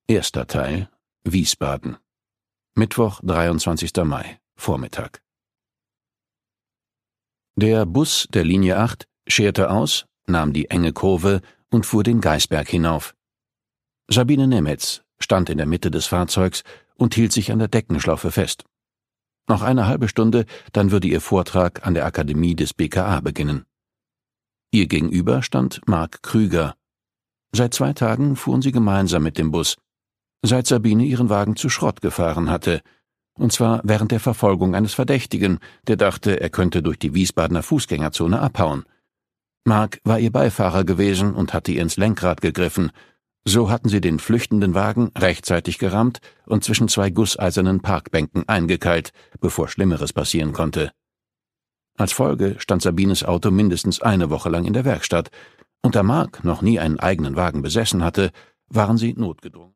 Erster Teil: Wiesbaden. Mittwoch, 23. Mai, Vormittag. Der Bus der Linie 8 scherte aus, nahm die enge Kurve und fuhr den Gaisberg hinauf. Sabine Nemetz stand in der Mitte des Fahrzeugs und hielt sich an der Deckenschlaufe fest. Noch eine halbe Stunde, dann würde ihr Vortrag an der Akademie des BKA beginnen. Ihr gegenüber stand Marc Krüger. Seit 2 Tagen fuhren sie gemeinsam mit dem Bus, seit Sabine ihren Wagen zu Schrott gefahren hatte, und zwar während der Verfolgung eines Verdächtigen, der dachte, er könnte durch die Wiesbadener Fußgängerzone abhauen. Marc war ihr Beifahrer gewesen und hatte ihr ins Lenkrad gegriffen. So hatten sie den flüchtenden Wagen rechtzeitig gerammt und zwischen 2 gusseisernen Parkbänken eingekeilt, bevor Schlimmeres passieren konnte. Als Folge stand Sabines Auto mindestens eine Woche lang in der Werkstatt, und da Marc noch nie einen eigenen Wagen besessen hatte, waren sie notgedrungen.